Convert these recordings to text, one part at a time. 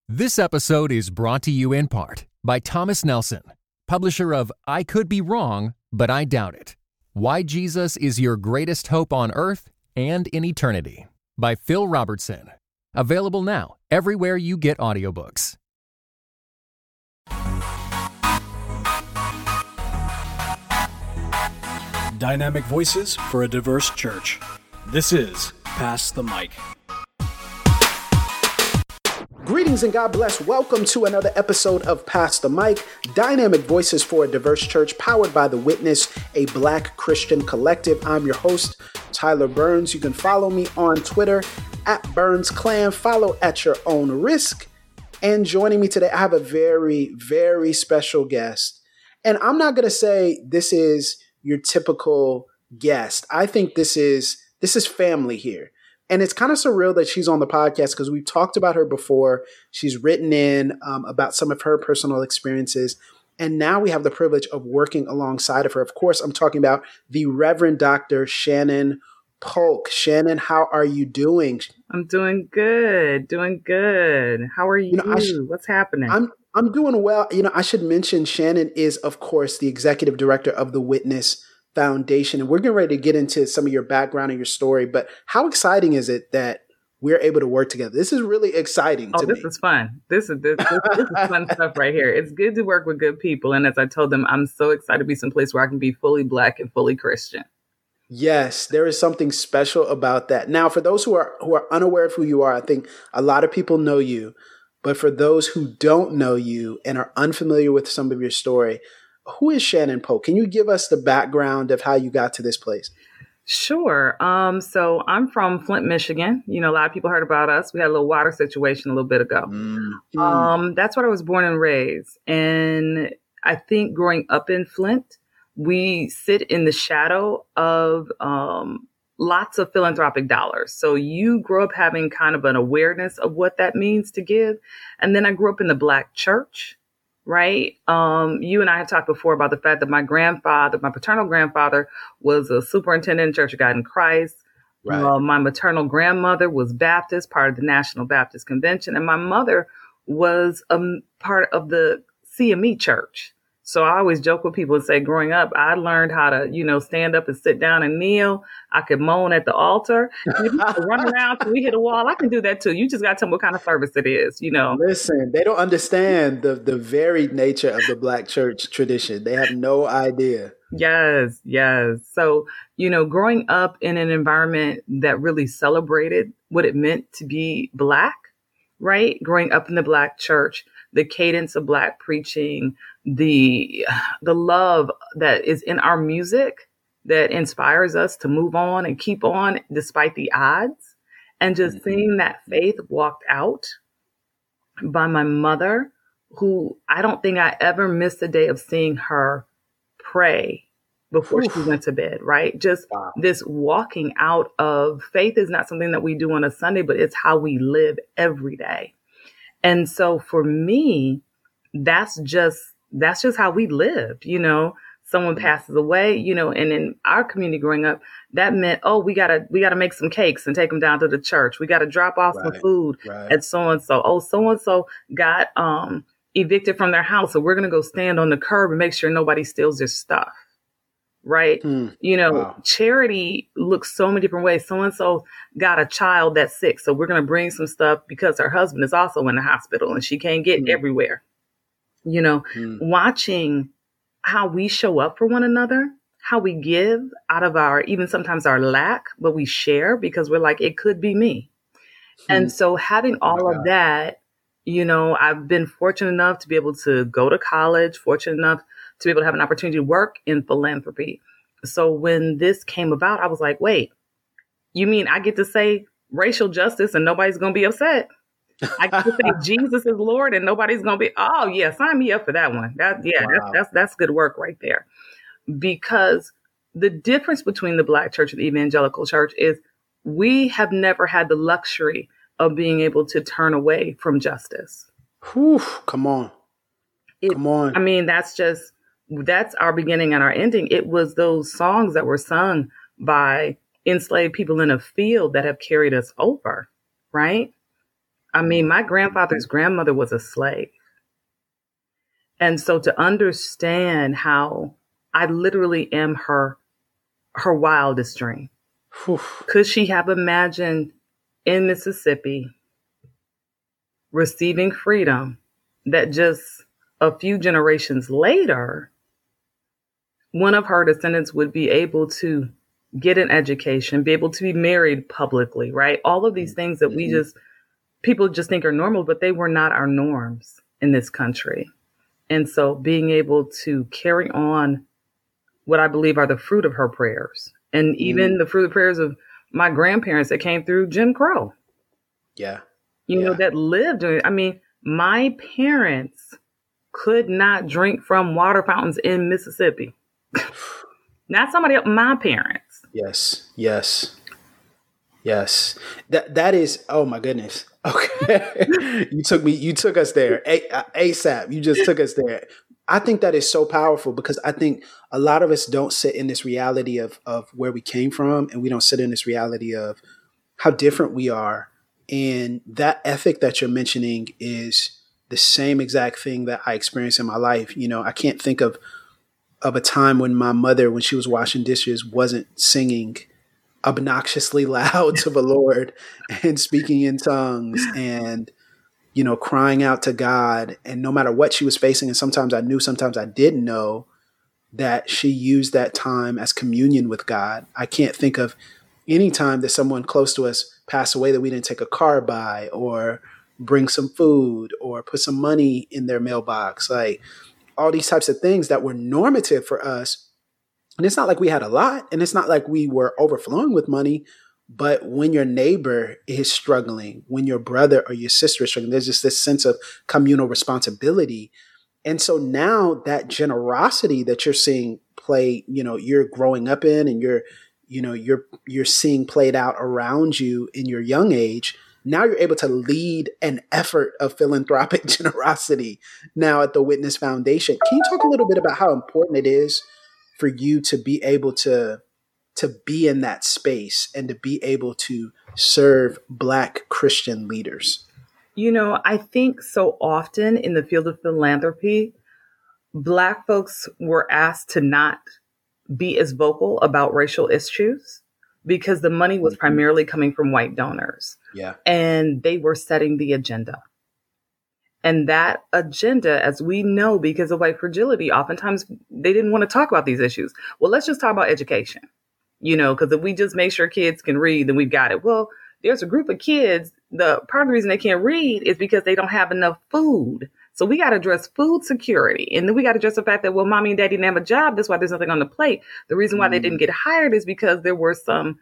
This episode is brought to you in part by Thomas Nelson, publisher of I Could Be Wrong, But I Doubt It. Why Jesus is Your Greatest Hope on Earth and in Eternity, by Phil Robertson. Available now everywhere you get audiobooks. Dynamic voices for a diverse church. This is Pass the Mic. Greetings and God bless. Welcome to another episode of Pass the Mic, Dynamic Voices for a Diverse Church, powered by The Witness, a Black Christian collective. I'm your host, Tyler Burns. You can follow me on Twitter at BurnsClan. Follow at your own risk. And joining me today, I have a very, very special guest. And I'm not going to say this is your typical guest. I think this is family here. And it's kind of surreal that she's on the podcast because we've talked about her before. She's written in about some of her personal experiences. And now we have the privilege of working alongside of her. Of course, I'm talking about the Reverend Dr. Shannon Polk. Shannon, how are you doing? I'm doing good. How are you? What's happening? I'm doing well. I should mention Shannon is, of course, the executive director of the Witness Foundation. And we're getting ready to get into some of your background and your story. But how exciting is it that we're able to work together? This is really exciting to me. This is fun. This is fun stuff right here. It's good to work with good people. And as I told them, I'm so excited to be someplace where I can be fully Black and fully Christian. Yes, there is something special about that. Now, for those who are unaware of who you are, I think a lot of people know you. But for those who don't know you and are unfamiliar with some of your story, who is Shannon Polk? Can you give us the background of how you got to this place? Sure. So I'm from Flint, Michigan. A lot of people heard about us. We had a little water situation a little bit ago. That's where I was born and raised. And I think growing up in Flint, we sit in the shadow of lots of philanthropic dollars. So you grow up having kind of an awareness of what that means to give. And then I grew up in the Black church. Right. You and I have talked before about the fact that my paternal grandfather was a superintendent in Church of God in Christ. Right. My maternal grandmother was Baptist, part of the National Baptist Convention. And my mother was a part of the CME church. So I always joke with people and say, growing up, I learned how to, stand up and sit down and kneel. I could moan at the altar. And if you could run around till we hit a wall, I can do that too. You just got to tell me what kind of service it is, Listen, they don't understand the varied nature of the Black church tradition. They have no idea. Yes. So, growing up in an environment that really celebrated what it meant to be Black, right? Growing up in the Black church, the cadence of Black preaching, the love that is in our music that inspires us to move on and keep on despite the odds, and just seeing that faith walked out by my mother, who I don't think I ever missed a day of seeing her pray before she went to bed, right? Just this walking out of faith is not something that we do on a Sunday, but it's how we live every day. And so for me, that's just how we lived, someone passes away, and in our community growing up, that meant, we gotta make some cakes and take them down to the church. We got to drop off some food at so-and-so. Oh, so-and-so got, evicted from their house. So we're going to go stand on the curb and make sure nobody steals their stuff. Right. Charity looks so many different ways. So-and-so got a child that's sick. So we're going to bring some stuff because her husband is also in the hospital and she can't get everywhere. Watching how we show up for one another, how we give out of even sometimes our lack, but we share because we're like, it could be me. And so having all of that, I've been fortunate enough to be able to go to college, fortunate enough to be able to have an opportunity to work in philanthropy. So when this came about, I was like, wait, you mean I get to say racial justice and nobody's going to be upset? I get to say Jesus is Lord and nobody's going to be, oh yeah, sign me up for that one. That's good work right there. Because the difference between the Black church and the evangelical church is we have never had the luxury of being able to turn away from justice. Whew, come on. I mean, that's our beginning and our ending. It was those songs that were sung by enslaved people in a field that have carried us over, right? I mean, my grandfather's grandmother was a slave. And so to understand how I literally am her wildest dream. Whew. Could she have imagined in Mississippi receiving freedom that just a few generations later, one of her descendants would be able to get an education, be able to be married publicly, right? All of these things that people just think are normal, but they were not our norms in this country. And so being able to carry on what I believe are the fruit of her prayers, and even the fruit of prayers of my grandparents that came through Jim Crow. Yeah. You know, that lived. I mean, my parents could not drink from water fountains in Mississippi. Not somebody else, my parents. Yes. That is, oh my goodness. Okay. You took us there. ASAP. You just took us there. I think that is so powerful because I think a lot of us don't sit in this reality of where we came from, and we don't sit in this reality of how different we are. And that ethic that you're mentioning is the same exact thing that I experienced in my life. You know, I can't think of a time when my mother, when she was washing dishes, wasn't singing obnoxiously loud to the Lord and speaking in tongues and, you know, crying out to God. And no matter what she was facing, and sometimes I knew, sometimes I didn't know, that she used that time as communion with God. I can't think of any time that someone close to us passed away that we didn't take a car by or bring some food or put some money in their mailbox. Like all these types of things that were normative for us. And it's not like we had a lot, and it's not like we were overflowing with money, but when your neighbor is struggling, when your brother or your sister is struggling, there's just this sense of communal responsibility. And so now that generosity that you're seeing play, you know, you're growing up in, and you're seeing played out around you in your young age. Now you're able to lead an effort of philanthropic generosity now at the Witness Foundation. Can you talk a little bit about how important it is for you to be able to be in that space and to be able to serve Black Christian leaders? You know, I think so often in the field of philanthropy, Black folks were asked to not be as vocal about racial issues because the money was primarily coming from white donors. Yeah. And they were setting the agenda. And that agenda, as we know, because of white fragility, oftentimes they didn't want to talk about these issues. Well, let's just talk about education, you know, because if we just make sure kids can read, then we've got it. Well, there's a group of kids. The part of the reason they can't read is because they don't have enough food. So we got to address food security. And then we got to address the fact that, well, mommy and daddy didn't have a job. That's why there's nothing on the plate. The reason why they didn't get hired is because there were some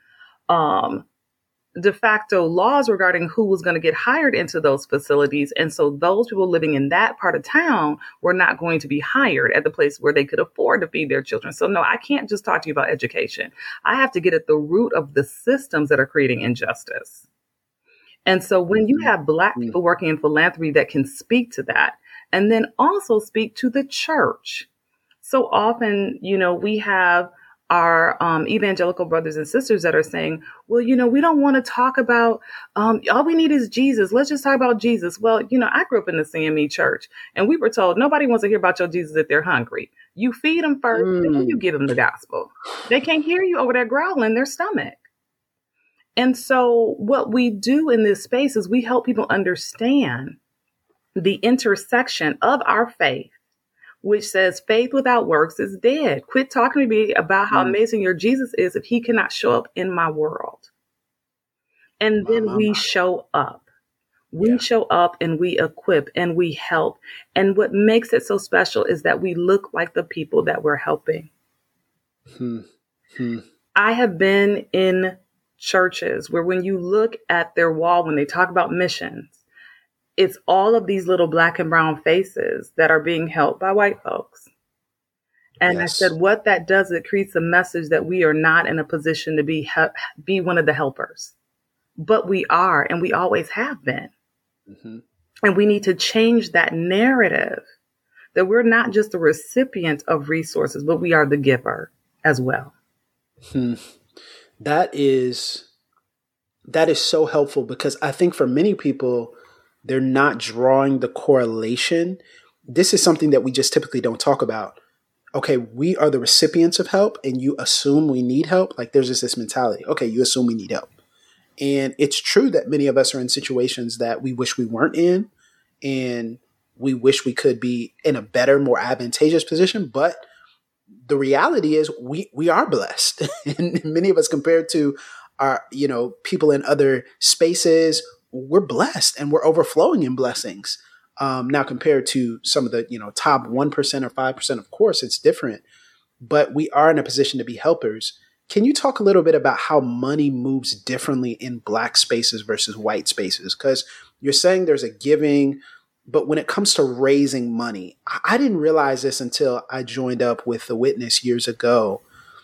de facto laws regarding who was going to get hired into those facilities. And so those people living in that part of town were not going to be hired at the place where they could afford to feed their children. So no, I can't just talk to you about education. I have to get at the root of the systems that are creating injustice. And so when you have Black people working in philanthropy that can speak to that, and then also speak to the church. So often, you know, we have our evangelical brothers and sisters that are saying, well, you know, we don't want to talk about, all we need is Jesus. Let's just talk about Jesus. Well, you know, I grew up in the CME church, and we were told nobody wants to hear about your Jesus if they're hungry. You feed them first, then you give them the gospel. They can't hear you over there growling their stomach. And so what we do in this space is we help people understand the intersection of our faith, which says faith without works is dead. Quit talking to me about how amazing your Jesus is if he cannot show up in my world. And then we show up. We show up and we equip and we help. And what makes it so special is that we look like the people that we're helping. I have been in churches where when you look at their wall, when they talk about missions, it's all of these little Black and brown faces that are being helped by white folks. And I said, what that does, it creates a message that we are not in a position to be one of the helpers, but we are, and we always have been. And we need to change that narrative that we're not just the recipient of resources, but we are the giver as well. That is so helpful, because I think for many people, they're not drawing the correlation. This is something that we just typically don't talk about. Okay, we are the recipients of help and you assume we need help. Like there's just this mentality. Okay, you assume we need help. And it's true that many of us are in situations that we wish we weren't in, and we wish we could be in a better, more advantageous position. But the reality is we are blessed. And many of us, compared to our, people in other spaces, we're blessed and we're overflowing in blessings. Now compared to some of the, top 1% or 5%, of course, it's different, but we are in a position to be helpers. Can you talk a little bit about how money moves differently in Black spaces versus white spaces? Because you're saying there's a giving, but when it comes to raising money, I didn't realize this until I joined up with The Witness years ago.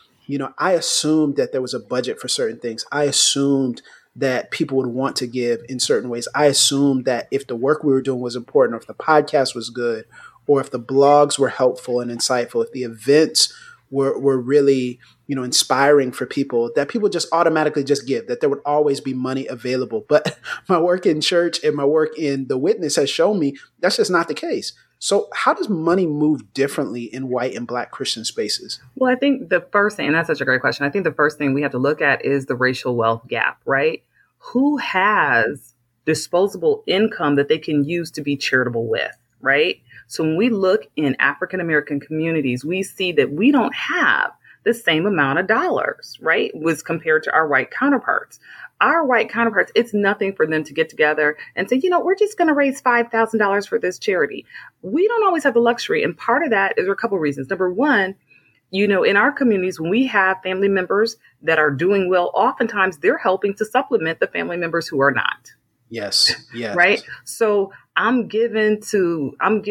I assumed that there was a budget for certain things. I assumed that people would want to give in certain ways. I assumed that if the work we were doing was important, or if the podcast was good, or if the blogs were helpful and insightful, if the events were really, inspiring for people, that people just automatically just give, that there would always be money available. But my work in church and my work in The Witness has shown me that's just not the case. So how does money move differently in white and Black Christian spaces? Well, I think the first thing, and that's such a great question, I think the first thing we have to look at is the racial wealth gap, right? Who has disposable income that they can use to be charitable with, right? So when we look in African American communities, we see that we don't have the same amount of dollars, right? Was compared to our white counterparts. Our white counterparts, it's nothing for them to get together and say, we're just going to raise $5,000 for this charity. We don't always have the luxury. And part of that is a couple of reasons. Number one, in our communities, when we have family members that are doing well, oftentimes they're helping to supplement the family members who are not. Yes. Right. So I'm given to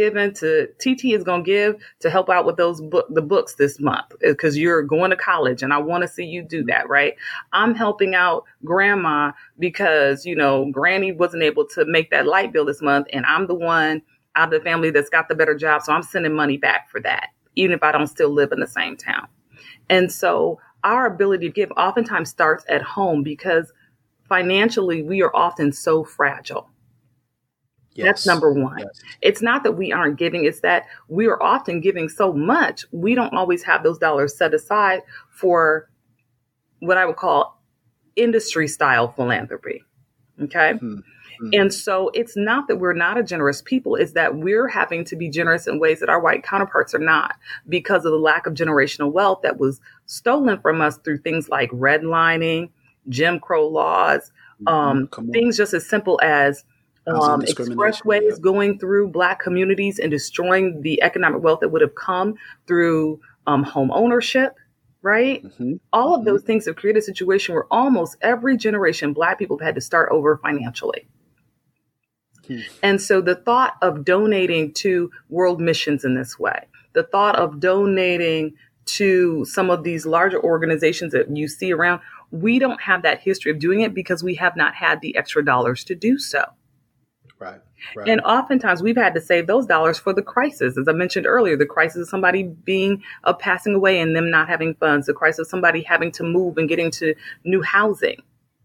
TT is going to give to help out with the books this month because you're going to college and I want to see you do that. Right. I'm helping out grandma because, granny wasn't able to make that light bill this month. And I'm the one out of the family that's got the better job. So I'm sending money back for that, even if I don't still live in the same town. And so our ability to give oftentimes starts at home because financially, we are often so fragile. Yes. That's number one. Yes. It's not that we aren't giving. It's that we are often giving so much. We don't always have those dollars set aside for what I would call industry style philanthropy. Okay. Mm-hmm. And so it's not that we're not a generous people. It's that we're having to be generous in ways that our white counterparts are not because of the lack of generational wealth that was stolen from us through things like redlining, Jim Crow laws, things just as simple as expressways going through Black communities and destroying the economic wealth that would have come through home ownership, right? Mm-hmm. All of those things have created a situation where almost every generation Black people have had to start over financially. Mm-hmm. And so the thought of donating to world missions in this way, the thought of donating to some of these larger organizations that you see around, we don't have that history of doing it because we have not had the extra dollars to do so. Right. And oftentimes we've had to save those dollars for the crisis. As I mentioned earlier, the crisis of somebody passing away and them not having funds, the crisis of somebody having to move and getting to new housing.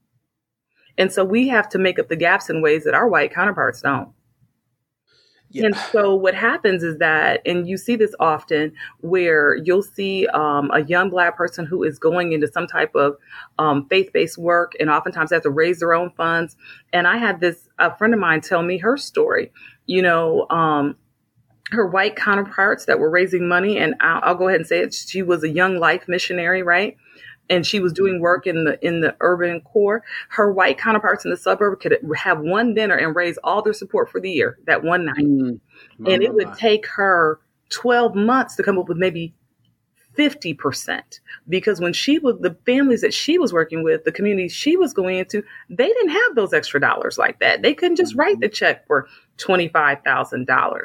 And so we have to make up the gaps in ways that our white counterparts don't. Yeah. And so what happens is that, and you see this often, where you'll see a young Black person who is going into some type of faith-based work, and oftentimes they have to raise their own funds. And I had a friend of mine tell me her story, her white counterparts that were raising money. And I'll go ahead and say it. She was a Young Life missionary, right? And she was doing work in the urban core. Her white counterparts in the suburb could have one dinner and raise all their support for the year that one night. And it would take her 12 months to come up with maybe 50%, because when the families that she was working with, the communities she was going into, they didn't have those extra dollars like that. They couldn't just write the check for $25,000,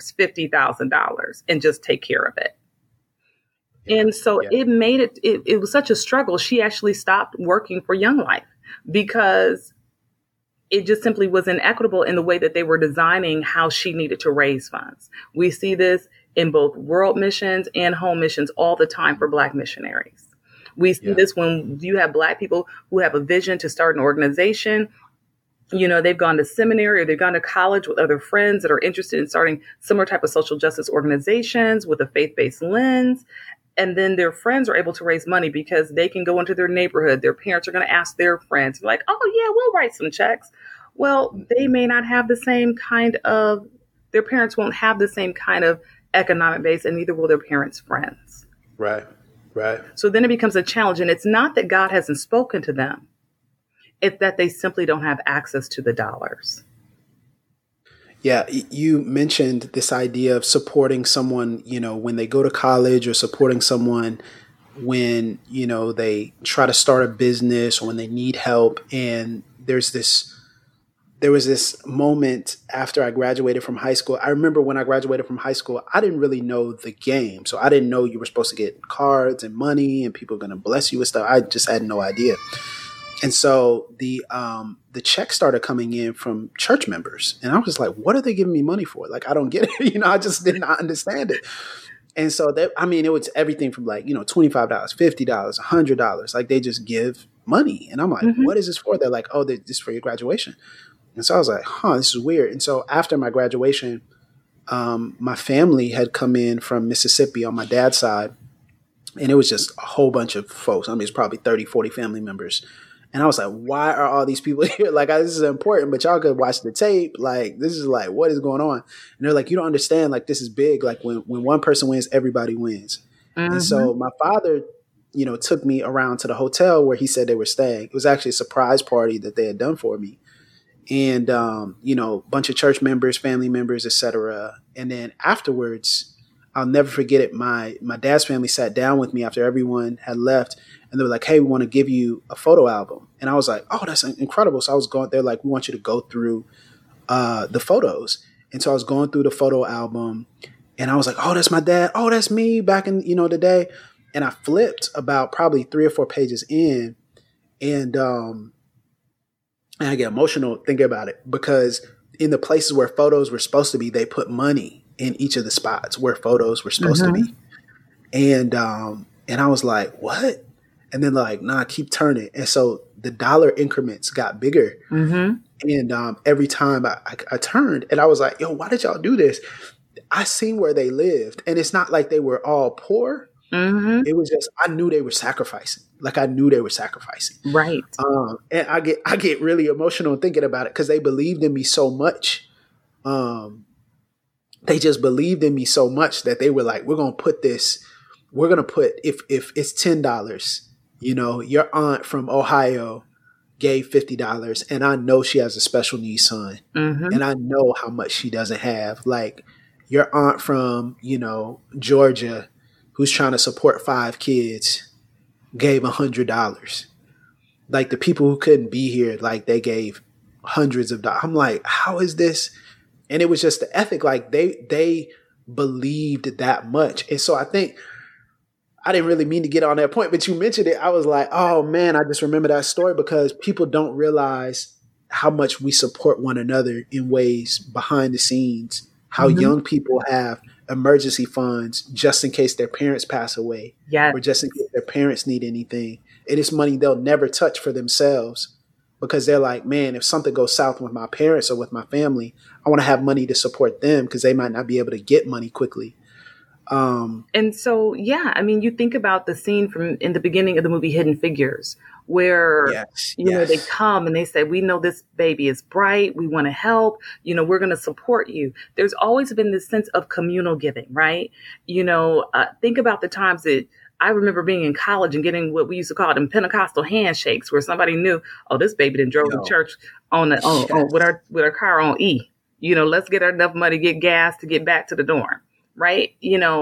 $50,000 and just take care of it. And so it made it was such a struggle. She actually stopped working for Young Life because it just simply was inequitable in the way that they were designing how she needed to raise funds. We see this in both world missions and home missions all the time for Black missionaries. We see this when you have Black people who have a vision to start an organization, They've gone to seminary or they've gone to college with other friends that are interested in starting similar type of social justice organizations with a faith-based lens. And then their friends are able to raise money because they can go into their neighborhood. Their parents are going to ask their friends, like, oh, yeah, we'll write some checks. Well, they may not have the same kind of, their parents won't have the same kind of economic base, and neither will their parents' friends. Right. So then it becomes a challenge. And it's not that God hasn't spoken to them. It's that they simply don't have access to the dollars. Yeah, you mentioned this idea of supporting someone, when they go to college, or supporting someone when, they try to start a business or when they need help. And there was this moment after I graduated from high school. I remember when I graduated from high school, I didn't really know the game. So I didn't know you were supposed to get cards and money and people are going to bless you with stuff. I just had no idea. And so the check started coming in from church members. And I was like, what are they giving me money for? Like, I don't get it. I just did not understand it. And so it was everything from like, $25, $50, $100. Like, they just give money. And I'm like, what is this for? They're like, oh, this is for your graduation. And so I was like, this is weird. And so after my graduation, my family had come in from Mississippi on my dad's side. And it was just a whole bunch of folks. I mean, it's probably 30, 40 family members. And I was like, why are all these people here? Like, this is important, but y'all could watch the tape. Like, this is like, what is going on? And they're like, you don't understand. Like, this is big. Like, when one person wins, everybody wins. And so my father, took me around to the hotel where he said they were staying. It was actually a surprise party that they had done for me. And, bunch of church members, family members, etc. And then afterwards, I'll never forget it. My dad's family sat down with me after everyone had left. And they were like, hey, we want to give you a photo album. And I was like, oh, that's incredible. So I was going there, like, we want you to go through the photos. And so I was going through the photo album and I was like, oh, that's my dad. Oh, that's me back in, the day. And I flipped about probably 3 or 4 pages in and I get emotional thinking about it because in the places where photos were supposed to be, they put money in each of the spots where photos were supposed to be. And I was like, what? And then like, nah, keep turning. And so the dollar increments got bigger. And every time I turned and I was like, yo, why did y'all do this? I seen where they lived. And it's not like they were all poor. It was just, I knew they were sacrificing. Like, I knew they were sacrificing. Right. And I get really emotional thinking about it because they believed in me so much. They just believed in me so much that they were like, we're going to put, if it's $10, your aunt from Ohio gave $50 and I know she has a special needs son and I know how much she doesn't have. Like, your aunt from, Georgia who's trying to support 5 kids gave $100. Like, the people who couldn't be here, like, they gave hundreds of dollars. I'm like, how is this? And it was just the ethic. Like, they believed that much. And so I think, I didn't really mean to get on that point, but you mentioned it. I was like, oh man, I just remember that story because people don't realize how much we support one another in ways behind the scenes, how young people have emergency funds just in case their parents pass away or just in case their parents need anything. It is money they'll never touch for themselves because they're like, man, if something goes south with my parents or with my family, I want to have money to support them because they might not be able to get money quickly. And so, you think about the scene from in the beginning of the movie Hidden Figures, where, they come and they say, we know this baby is bright. We want to help, we're going to support you. There's always been this sense of communal giving, right? Think about the times that I remember being in college and getting what we used to call them Pentecostal handshakes, where somebody knew, oh, this baby done drove to church with our car on E, let's get her enough money, get gas to get back to the dorm. Right.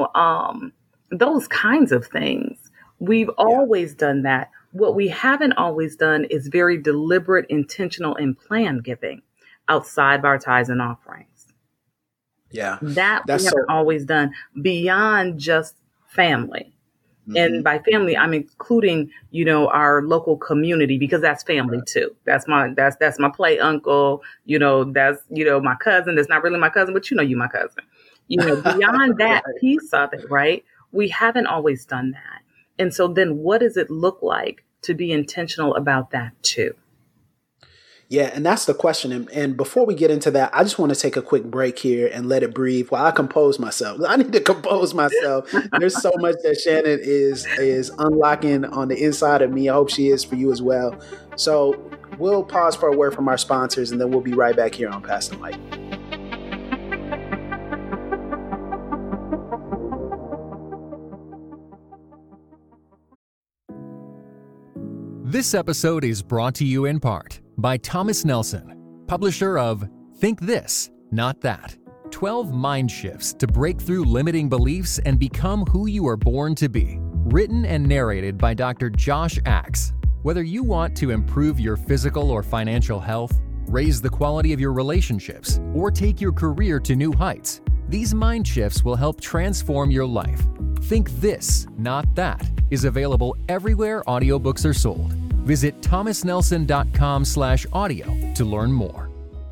Those kinds of things. We've always done that. What we haven't always done is very deliberate, intentional, and planned giving outside of our tithes and offerings. Yeah. That's we haven't always done beyond just family. And by family, I'm including, our local community because that's family too. That's my play uncle, that's, my cousin. That's not really my cousin, but you my cousin. Beyond that piece of it, right? We haven't always done that. And so then what does it look like to be intentional about that too? Yeah, and that's the question. And before we get into that, I just want to take a quick break here and let it breathe while I compose myself. I need to compose myself. There's so much that Shannon is unlocking on the inside of me. I hope she is for you as well. So we'll pause for a word from our sponsors, and then we'll be right back here on Pass the Mic. This episode is brought to you in part by Thomas Nelson, publisher of Think This, Not That. 12 Mind Shifts to Break Through Limiting Beliefs and Become Who You Are Born to Be. Written and narrated by Dr. Josh Axe. Whether you want to improve your physical or financial health, raise the quality of your relationships, or take your career to new heights, these mind shifts will help transform your life. Think This, Not That is available everywhere audiobooks are sold. Visit thomasnelson.com/audio to learn more.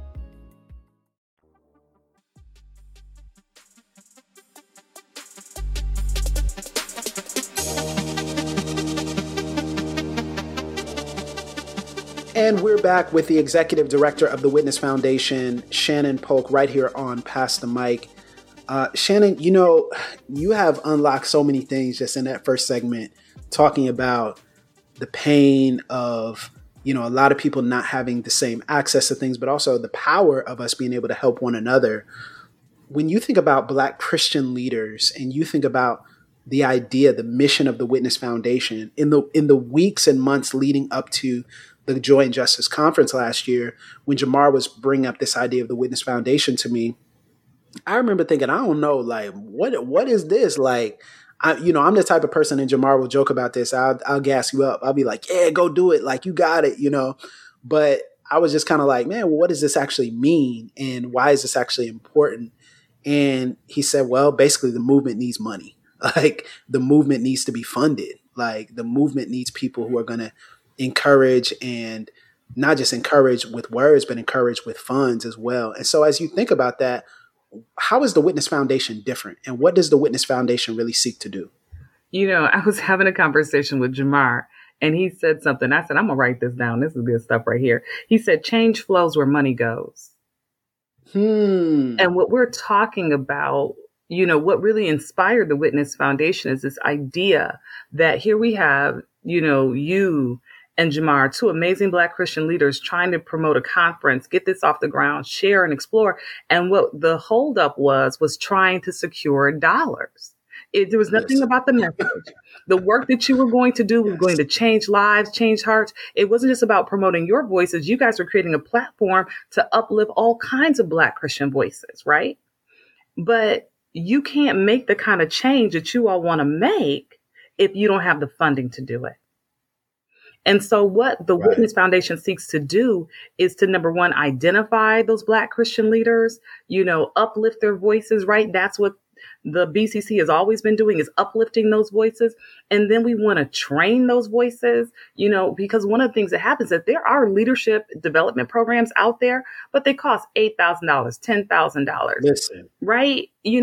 And we're back with the executive director of the Witness Foundation, Shannon Polk, right here on Pass the Mic. Shannon, you have unlocked so many things just in that first segment, talking about the pain of, a lot of people not having the same access to things, but also the power of us being able to help one another. When you think about Black Christian leaders and you think about the idea, the mission of the Witness Foundation, in the weeks and months leading up to the Joy and Justice Conference last year, when Jamar was bringing up this idea of the Witness Foundation to me, I remember thinking, I don't know, like, what is this? Like, I'm the type of person, and Jamar will joke about this. I'll gas you up. I'll be like, yeah, go do it. Like, you got it, But I was just kind of like, man, well, what does this actually mean? And why is this actually important? And he said, well, basically the movement needs money. Like, the movement needs to be funded. Like, the movement needs people who are going to encourage, and not just encourage with words, but encourage with funds as well. And so as you think about that, how is the Witness Foundation different? And what does the Witness Foundation really seek to do? I was having a conversation with Jamar, and he said something. I said, I'm going to write this down. This is good stuff right here. He said, change flows where money goes. And what we're talking about, what really inspired the Witness Foundation is this idea that here we have, you and Jamar, two amazing Black Christian leaders trying to promote a conference, get this off the ground, share and explore. And what the holdup was trying to secure dollars. There was nothing about the message. The work that you were going to do was going to change lives, change hearts. It wasn't just about promoting your voices. You guys were creating a platform to uplift all kinds of Black Christian voices, right? But you can't make the kind of change that you all want to make if you don't have the funding to do it. And so what the Witness Foundation seeks to do is to, number one, identify those Black Christian leaders, uplift their voices, right? That's what the BCC has always been doing, is uplifting those voices. And then we want to train those voices, because one of the things that happens is that there are leadership development programs out there, but they cost $8,000, $10,000. Listen, right?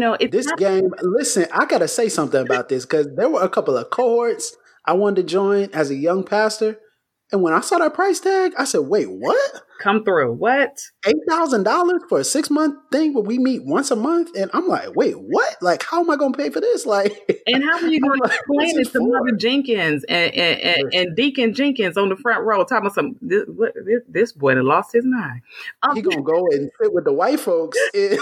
Listen, I got to say something about this, because there were a couple of cohorts I wanted to join as a young pastor. And when I saw that price tag, I said, wait, what? Come through. What? $8,000 for a 6-month thing where we meet once a month? And I'm like, wait, what? Like, how am I going to pay for this? Like, and how are you going to explain it to Mother Jenkins and Deacon Jenkins on the front row talking about this boy that lost his mind? He going to go and sit with the white folks.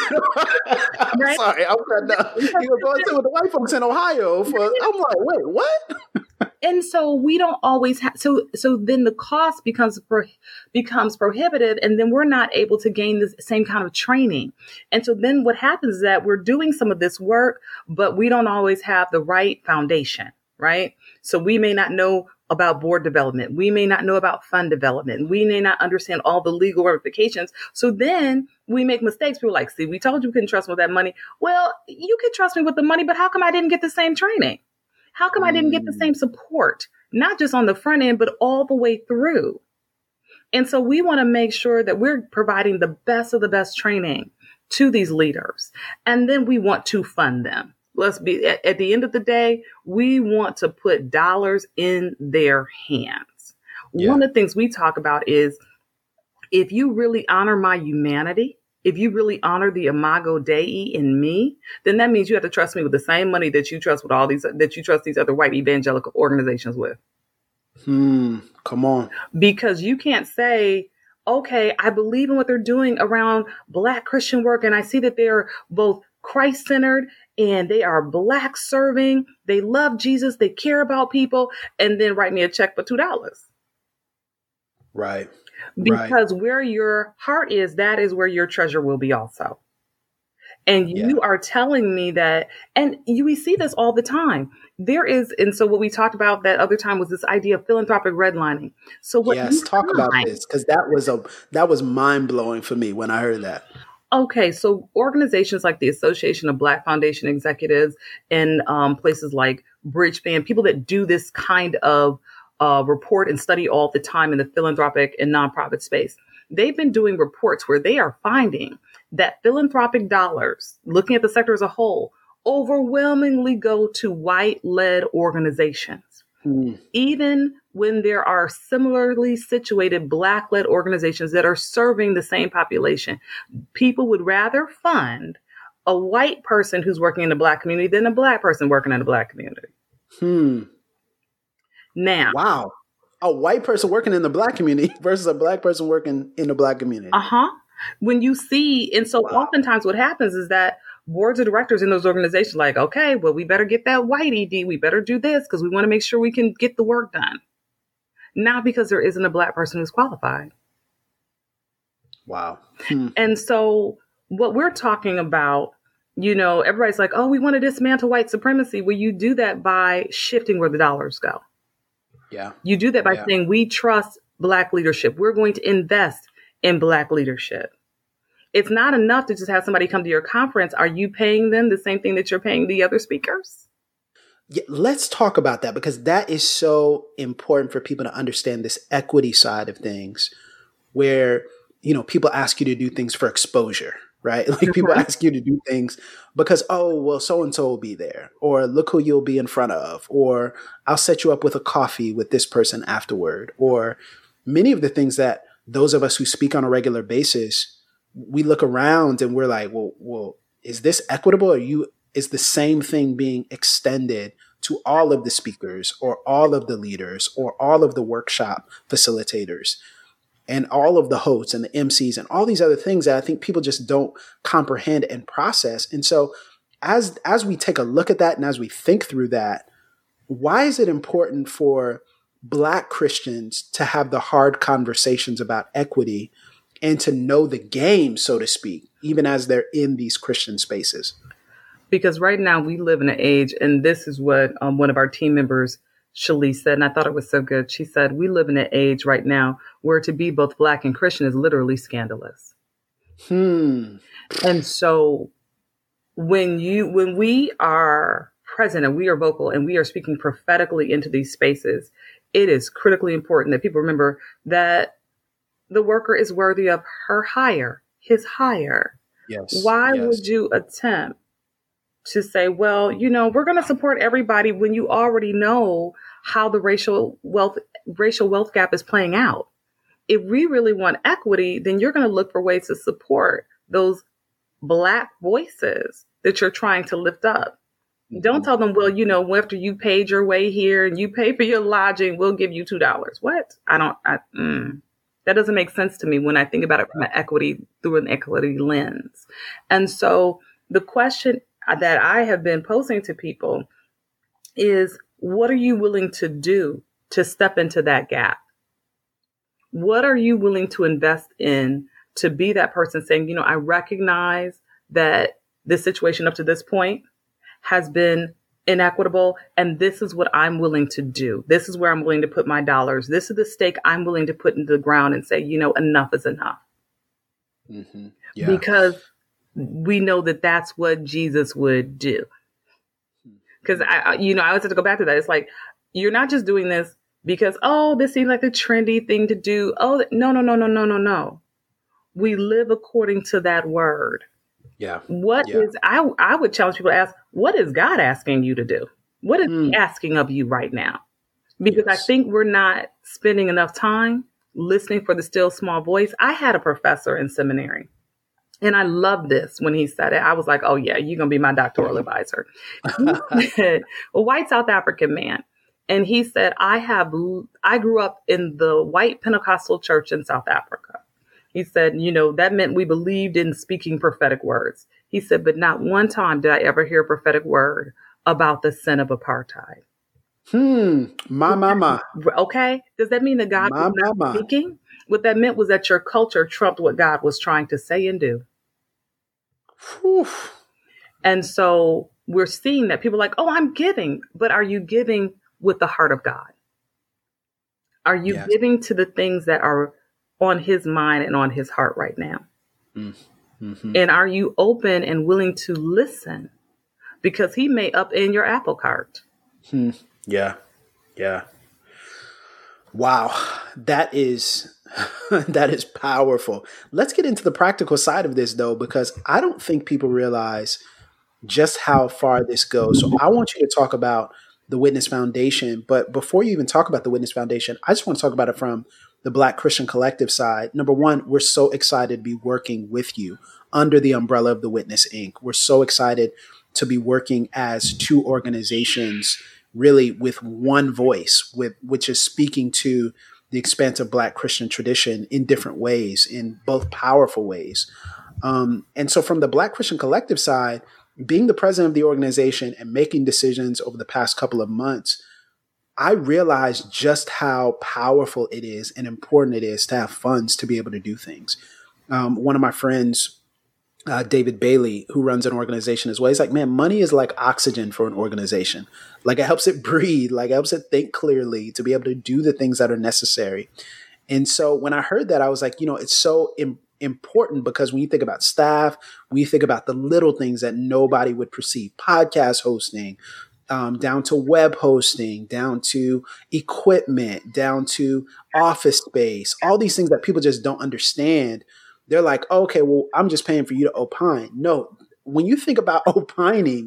I'm sorry. I'm trying to. He going to go and sit with the white folks in Ohio. I'm like, wait, what? And so we don't always have, so then the cost becomes prohibitive, and then we're not able to gain the same kind of training. And so then what happens is that we're doing some of this work, but we don't always have the right foundation, right? So we may not know about board development. We may not know about fund development. We may not understand all the legal ramifications. So then we make mistakes. People are like, see, we told you we couldn't trust me with that money. Well, you could trust me with the money, but how come I didn't get the same training? How come I didn't get the same support, not just on the front end, but all the way through? And so we want to make sure that we're providing the best of the best training to these leaders. And then we want to fund them. At the end of the day, we want to put dollars in their hands. Yeah. One of the things we talk about is if you really honor my humanity, if you really honor the imago Dei in me, then that means you have to trust me with the same money that you trust these other white evangelical organizations with. Come on. Because you can't say, okay, I believe in what they're doing around Black Christian work, and I see that they're both Christ-centered and they are Black serving, they love Jesus, they care about people, and then write me a check for $2. Right. Because where your heart is, that is where your treasure will be also. And you are telling me that, and we see this all the time. There is, and so what we talked about that other time was this idea of philanthropic redlining. So what? Yes, talk about this, because that was mind blowing for me when I heard that. Okay, so organizations like the Association of Black Foundation Executives and places like Bridgeband, people that do this kind of report and study all the time in the philanthropic and nonprofit space, they've been doing reports where they are finding that philanthropic dollars, looking at the sector as a whole, overwhelmingly go to white-led organizations. Even when there are similarly situated Black-led organizations that are serving the same population, people would rather fund a white person who's working in the Black community than a Black person working in the Black community. Now, wow, a white person working in the Black community versus a Black person working in the Black community. When you see, and so oftentimes what happens is that boards of directors in those organizations like, okay, well, we better get that white ED. We better do this because we want to make sure we can get the work done. Not because there isn't a Black person who's qualified. Wow. And so what we're talking about, everybody's like, oh, we want to dismantle white supremacy. Well, you do that by shifting where the dollars go. Yeah. You do that by saying we trust Black leadership. We're going to invest in Black leadership. It's not enough to just have somebody come to your conference. Are you paying them the same thing that you're paying the other speakers? Yeah, let's talk about that, because that is so important for people to understand this equity side of things where, people ask you to do things for exposure, right? Like people ask you to do things because, oh, well, so-and-so will be there, or look who you'll be in front of, or I'll set you up with a coffee with this person afterward, or many of the things that those of us who speak on a regular basis, we look around and we're like, well, is this equitable? Or is the same thing being extended to all of the speakers or all of the leaders or all of the workshop facilitators and all of the hosts and the MCs and all these other things that I think people just don't comprehend and process. And so as we take a look at that and as we think through that, why is it important for Black Christians to have the hard conversations about equity and to know the game, so to speak, even as they're in these Christian spaces? Because right now we live in an age, and this is what one of our team members, Shalise, said, and I thought it was so good. She said, we live in an age right now where to be both Black and Christian is literally scandalous. And so when we are present and we are vocal and we are speaking prophetically into these spaces, it is critically important that people remember that the worker is worthy of her hire, his hire. Yes. Why would you attempt to say, well, we're going to support everybody when you already know how the racial wealth gap is playing out? If we really want equity, then you're going to look for ways to support those Black voices that you're trying to lift up. Don't tell them, well, after you paid your way here and you pay for your lodging, we'll give you $2. What? That doesn't make sense to me when I think about it through an equity lens. And so the question that I have been posing to people is, what are you willing to do to step into that gap? What are you willing to invest in to be that person saying, I recognize that this situation up to this point has been inequitable, and this is what I'm willing to do. This is where I'm willing to put my dollars. This is the stake I'm willing to put into the ground and say, enough is enough. Yeah. Because we know that that's what Jesus would do. Because I always have to go back to that. It's like, you're not just doing this because, oh, this seems like the trendy thing to do. Oh, no. We live according to that word. Yeah. I would challenge people to ask, what is God asking you to do? What is he asking of you right now? Because I think we're not spending enough time listening for the still small voice. I had a professor in seminary, and I loved this when he said it. I was like, oh, yeah, you're going to be my doctoral advisor. He said, a white South African man. And he said, I grew up in the white Pentecostal church in South Africa. He said, that meant we believed in speaking prophetic words. He said, but not one time did I ever hear a prophetic word about the sin of apartheid. My. Okay. Does that mean that God was not speaking? What that meant was that your culture trumped what God was trying to say and do. Whew. And so we're seeing that people are like, oh, I'm giving. But are you giving with the heart of God? Are you giving to the things that are on his mind and on his heart right now? Mm-hmm. And are you open and willing to listen? Because he may upend your apple cart. Yeah. Wow. That is powerful. Let's get into the practical side of this, though, because I don't think people realize just how far this goes. So I want you to talk about the Witness Foundation. But before you even talk about the Witness Foundation, I just want to talk about it from the Black Christian Collective side. Number one, we're so excited to be working with you under the umbrella of the Witness, Inc. We're so excited to be working as two organizations, really with one voice, which is speaking to the expansive Black Christian tradition in different ways, in both powerful ways. And so from the Black Christian Collective side, being the president of the organization and making decisions over the past couple of months, I realized just how powerful it is and important it is to have funds to be able to do things. One of my friends, David Bailey, who runs an organization as well, he's like, man, money is like oxygen for an organization. Like it helps it breathe, like it helps it think clearly to be able to do the things that are necessary. And so when I heard that, I was like, it's so important because when you think about staff, when you think about the little things that nobody would perceive, podcast hosting, down to web hosting, down to equipment, down to office space, all these things that people just don't understand. They're like, oh, okay, well, I'm just paying for you to opine. No, when you think about opining,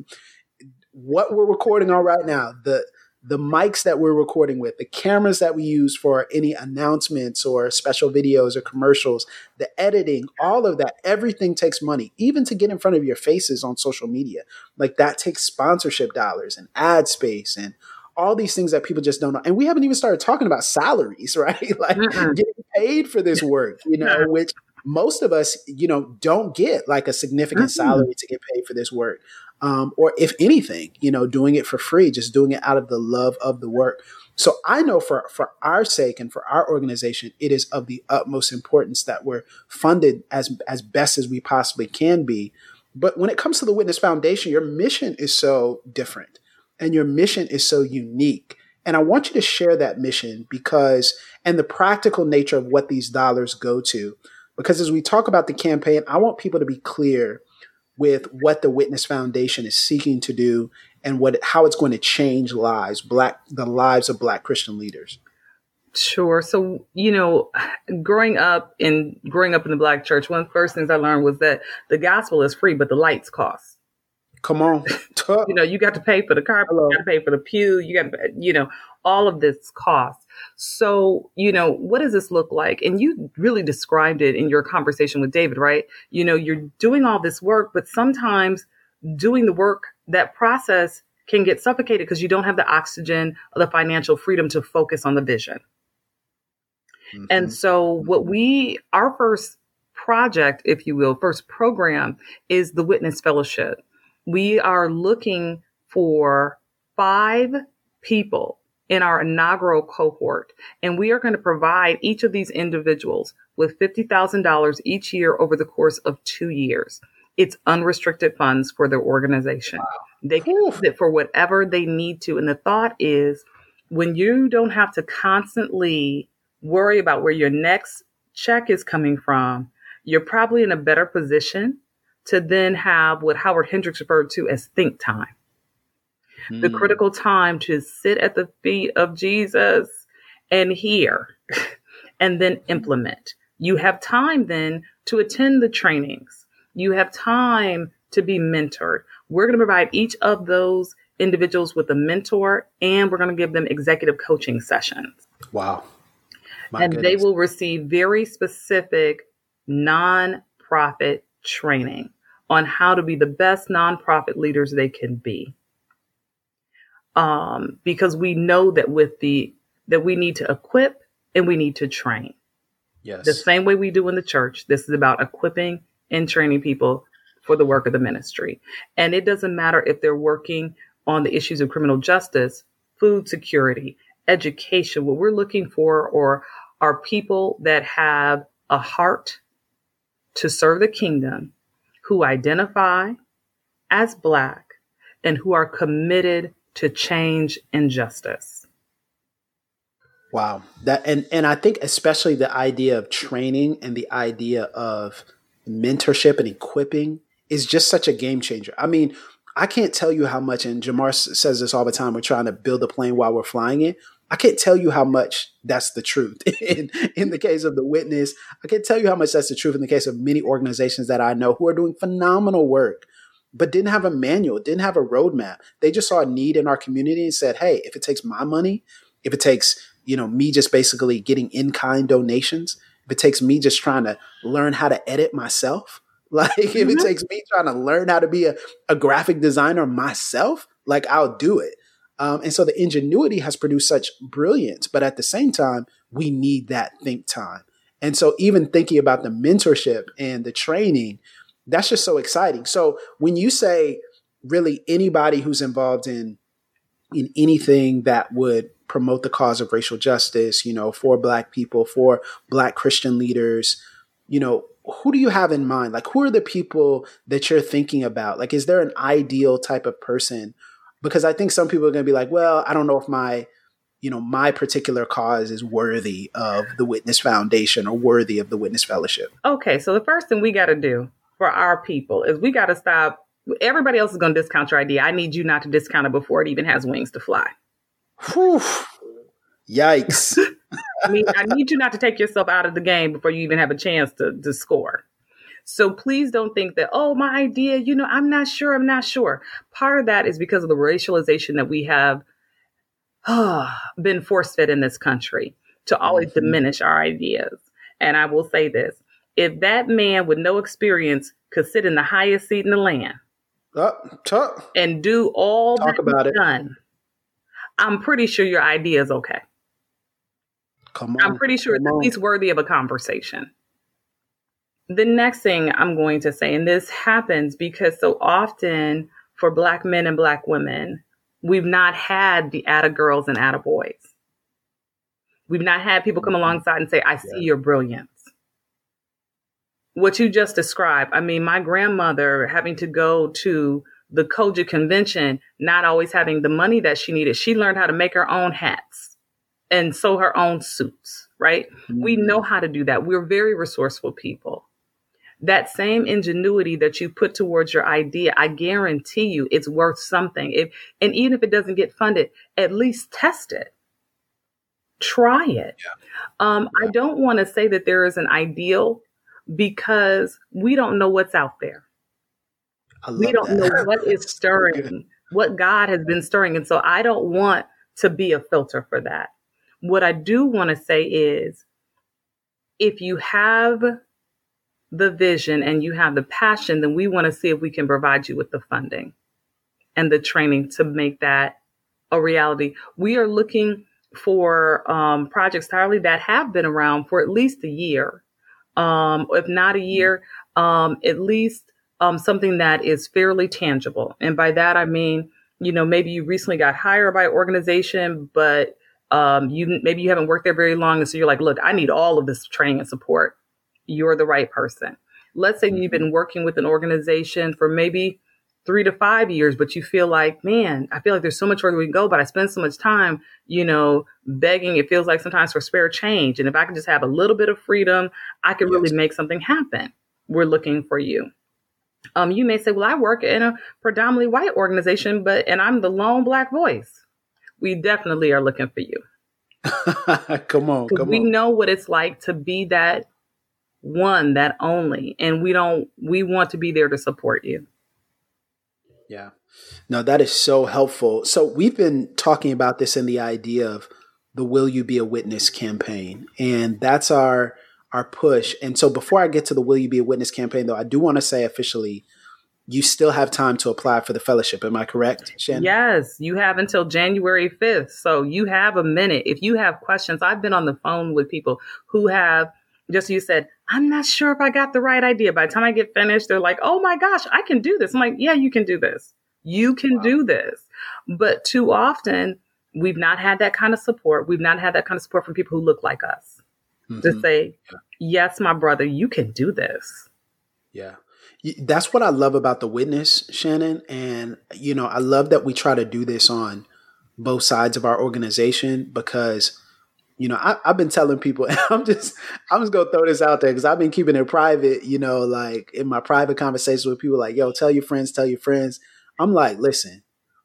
what we're recording on right now, the mics that we're recording with, the cameras that we use for any announcements or special videos or commercials, the editing, all of that, everything takes money, even to get in front of your faces on social media. Like that takes sponsorship dollars and ad space and all these things that people just don't know. And we haven't even started talking about salaries, right? Like getting paid for this work, which most of us, don't get like a significant salary to get paid for this work. Or if anything, doing it for free, just doing it out of the love of the work. So I know for our sake and for our organization, it is of the utmost importance that we're funded as best as we possibly can be. But when it comes to the Witness Foundation, your mission is so different and your mission is so unique. And I want you to share that mission and the practical nature of what these dollars go to. Because as we talk about the campaign, I want people to be clear with what the Witness Foundation is seeking to do and how it's going to change the lives of Black Christian leaders. Sure. So, growing up in the Black church, one of the first things I learned was that the gospel is free, but the lights cost. Come on. You got to pay for the carpet, you got to pay for the pew, you got to, all of this costs. So, what does this look like? And you really described it in your conversation with David, right? You're doing all this work, but sometimes doing the work, that process can get suffocated because you don't have the oxygen or the financial freedom to focus on the vision. Mm-hmm. And so our first project, if you will, first program is the Witness Fellowship. We are looking for 5 people in our inaugural cohort, and we are going to provide each of these individuals with $50,000 each year over the course of 2 years. It's unrestricted funds for their organization. Wow. They can use it for whatever they need to. And the thought is, when you don't have to constantly worry about where your next check is coming from, you're probably in a better position to then have what Howard Hendricks referred to as think time. The critical time to sit at the feet of Jesus and hear and then implement. You have time then to attend the trainings. You have time to be mentored. We're going to provide each of those individuals with a mentor, and we're going to give them executive coaching sessions. Wow. And goodness. they will receive very specific nonprofit training on how to be the best nonprofit leaders they can be. Because we know that that we need to equip and we need to train. Yes. The same way we do in the church. This is about equipping and training people for the work of the ministry. And it doesn't matter if they're working on the issues of criminal justice, food security, education. What we're looking for are people that have a heart to serve the kingdom, who identify as Black, and who are committed to change and justice. Wow. And I think especially the idea of training and the idea of mentorship and equipping is just such a game changer. I mean, I can't tell you how much, and Jamar says this all the time, we're trying to build a plane while we're flying it. I can't tell you how much that's the truth in the case of the Witness. I can't tell you how much that's the truth in the case of many organizations that I know who are doing phenomenal work, but didn't have a manual, didn't have a roadmap. They just saw a need in our community and said, hey, if it takes my money, if it takes, me just basically getting in-kind donations, if it takes me just trying to learn how to edit myself, like if it takes me trying to learn how to be a graphic designer myself, like I'll do it. And so the ingenuity has produced such brilliance, but at the same time, we need that think time. And so even thinking about the mentorship and the training, that's just so exciting. So when you say really anybody who's involved in anything that would promote the cause of racial justice, for Black people, for Black Christian leaders, who do you have in mind? Like, who are the people that you're thinking about? Like, is there an ideal type of person? Because I think some people are going to be like, well, I don't know if my particular cause is worthy of the Witness Foundation or worthy of the Witness Fellowship. Okay. So the first thing we got to do for our people is we got to stop. Everybody else is going to discount your idea. I need you not to discount it before it even has wings to fly. Whew. Yikes. I need you not to take yourself out of the game before you even have a chance to score. So please don't think that, oh, my idea, I'm not sure. Part of that is because of the racialization that we have been force-fed in this country to always diminish our ideas. And I will say this, if that man with no experience could sit in the highest seat in the land and do all that he's done, I'm pretty sure your idea is okay. I'm pretty sure it's at least worthy of a conversation. The next thing I'm going to say, and this happens because so often for Black men and Black women, we've not had the atta girls and atta boys. We've not had people come alongside and say, I see your brilliance. What you just described, my grandmother having to go to the Koja convention, not always having the money that she needed. She learned how to make her own hats and sew her own suits, right? Mm-hmm. We know how to do that. We're very resourceful people. That same ingenuity that you put towards your idea, I guarantee you it's worth something. And even if it doesn't get funded, at least test it. Try it. Yeah. I don't want to say that there is an ideal because we don't know what's out there. We don't know what is stirring, what God has been stirring. And so I don't want to be a filter for that. What I do want to say is if you have the vision and you have the passion, then we want to see if we can provide you with the funding and the training to make that a reality. We are looking for projects, Tyler, that have been around for at least a year. If not a year, at least something that is fairly tangible. And by that, I mean, maybe you recently got hired by an organization, but maybe you haven't worked there very long. And so you're like, look, I need all of this training and support. You're the right person. Let's say you've been working with an organization for maybe 3 to 5 years, but you feel like, man, I feel like there's so much further we can go, but I spend so much time, begging. It feels like sometimes for spare change. And if I can just have a little bit of freedom, I can really make something happen. We're looking for you. You may say, well, I work in a predominantly white organization, and I'm the lone Black voice. We definitely are looking for you. Come on. We know what it's like to be that one, that only, and we want to be there to support you. Yeah. No, that is so helpful. So we've been talking about this in the idea of the Will You Be a Witness campaign. And that's our push. And so before I get to the Will You Be a Witness campaign, though, I do want to say officially, you still have time to apply for the fellowship. Am I correct, Shannon? Yes, you have until January 5th. So you have a minute. If you have questions, I've been on the phone with people who have, just you said, I'm not sure if I got the right idea. By the time I get finished, they're like, oh my gosh, I can do this. I'm like, yeah, you can do this. You can do this. But too often, we've not had that kind of support. We've not had that kind of support from people who look like us to say, yes, my brother, you can do this. Yeah. That's what I love about the Witness, Shannon. And, you know, I love that we try to do this on both sides of our organization because, you know, I've been telling people, and I'm just going to throw this out there because I've been keeping it private, you know, like in my private conversations with people like, yo, tell your friends. I'm like, listen,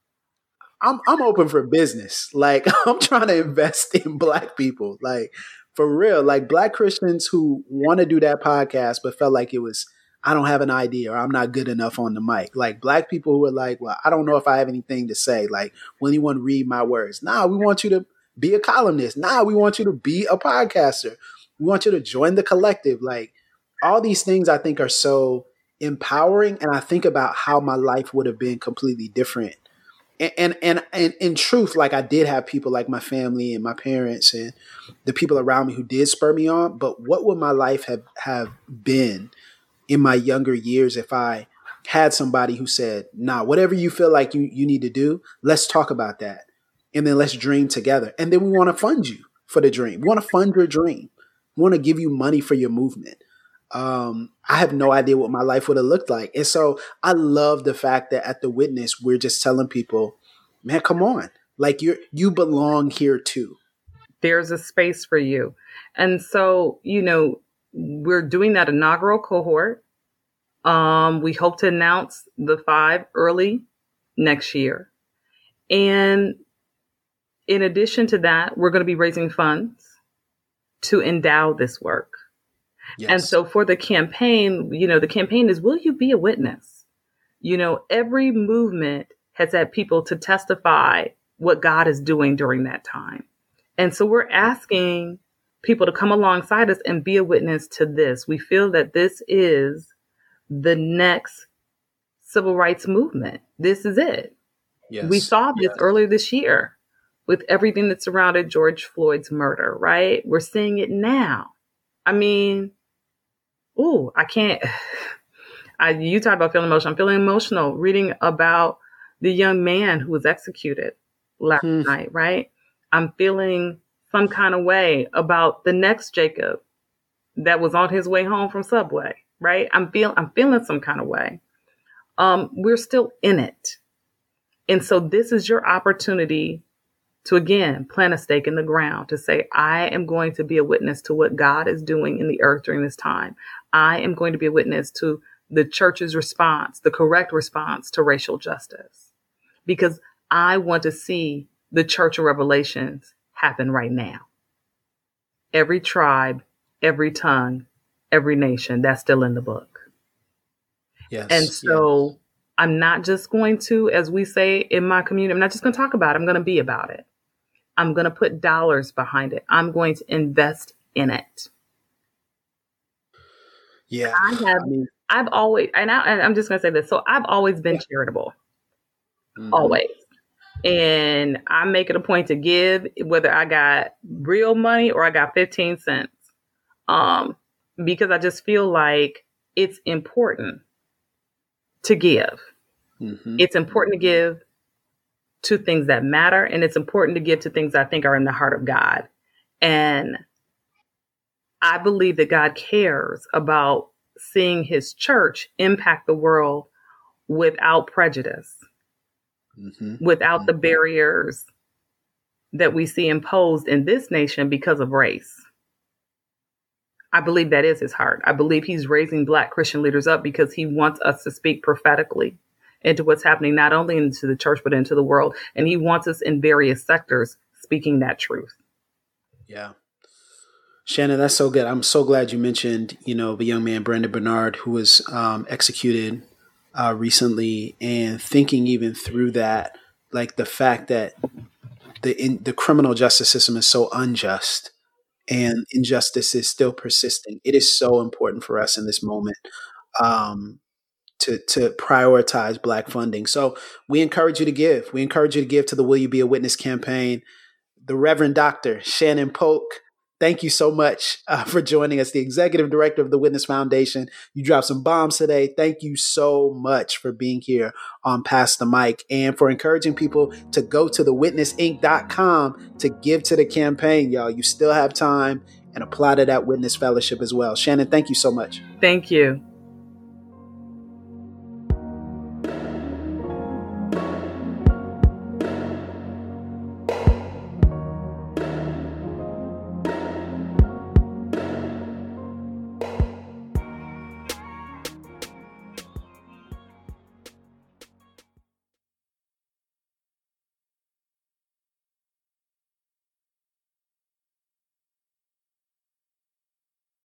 I'm open for business. Like, I'm trying to invest in Black people, like for real, like Black Christians who want to do that podcast, but felt like it was, I don't have an idea or I'm not good enough on the mic. Like Black people who are like, well, I don't know if I have anything to say. Like, when you want to read my words? Nah, we want you to be a columnist. Nah, we want you to be a podcaster. We want you to join the collective. Like all these things I think are so empowering. And I think about how my life would have been completely different. And in truth, like I did have people like my family and my parents and the people around me who did spur me on. But what would my life have been in my younger years if I had somebody who said, nah, whatever you feel like you need to do, let's talk about that. And then let's dream together. And then we want to fund you for the dream. We want to fund your dream. We want to give you money for your movement. I have no idea what my life would have looked like. And so I love the fact that at the Witness, we're just telling people, man, come on. Like you belong here too. There's a space for you. And so, you know, we're doing that inaugural cohort. We hope to announce the 5 early next year. And in addition to that, we're going to be raising funds to endow this work. Yes. And so for the campaign, you know, the campaign is, will you be a witness? You know, every movement has had people to testify what God is doing during that time. And so we're asking people to come alongside us and be a witness to this. We feel that this is the next civil rights movement. This is it. Yes. We saw this earlier this year with everything that surrounded George Floyd's murder, right? We're seeing it now. I mean, I can't. You talk about feeling emotional. I'm feeling emotional reading about the young man who was executed last night, right? I'm feeling some kind of way about the next Jacob that was on his way home from Subway, right? I'm feeling some kind of way. We're still in it. And so this is your opportunity to, again, plant a stake in the ground to say, I am going to be a witness to what God is doing in the earth during this time. I am going to be a witness to the church's response, the correct response to racial justice, because I want to see the church of Revelations happen right now. Every tribe, every tongue, every nation, that's still in the book. Yes. And so I'm not just going to, as we say in my community, I'm not just going to talk about it. I'm going to be about it. I'm going to put dollars behind it. I'm going to invest in it. Yeah. I've always, and I'm just going to say this. So I've always been charitable. Mm-hmm. Always. And I make it a point to give, whether I got real money or I got 15 cents. Because I just feel like it's important to give. Mm-hmm. It's important to give to things that matter. And it's important to give to things I think are in the heart of God. And I believe that God cares about seeing his church impact the world without prejudice, without the barriers that we see imposed in this nation because of race. I believe that is his heart. I believe he's raising Black Christian leaders up because he wants us to speak prophetically into what's happening, not only into the church, but into the world. And he wants us in various sectors speaking that truth. Yeah. Shannon, that's so good. I'm so glad you mentioned, the young man, Brandon Bernard, who was executed recently, and thinking even through that, like the fact that the criminal justice system is so unjust and injustice is still persisting. It is so important for us in this moment to prioritize Black funding. So we encourage you to give. We encourage you to give to the Will You Be a Witness campaign. The Reverend Dr. Shannon Polk, thank you so much for joining us, the Executive Director of the Witness Foundation. You dropped some bombs today. Thank you so much for being here on Pass the Mic and for encouraging people to go to thewitnessinc.com to give to the campaign, y'all. You still have time, and apply to that Witness Fellowship as well. Shannon, thank you so much. Thank you.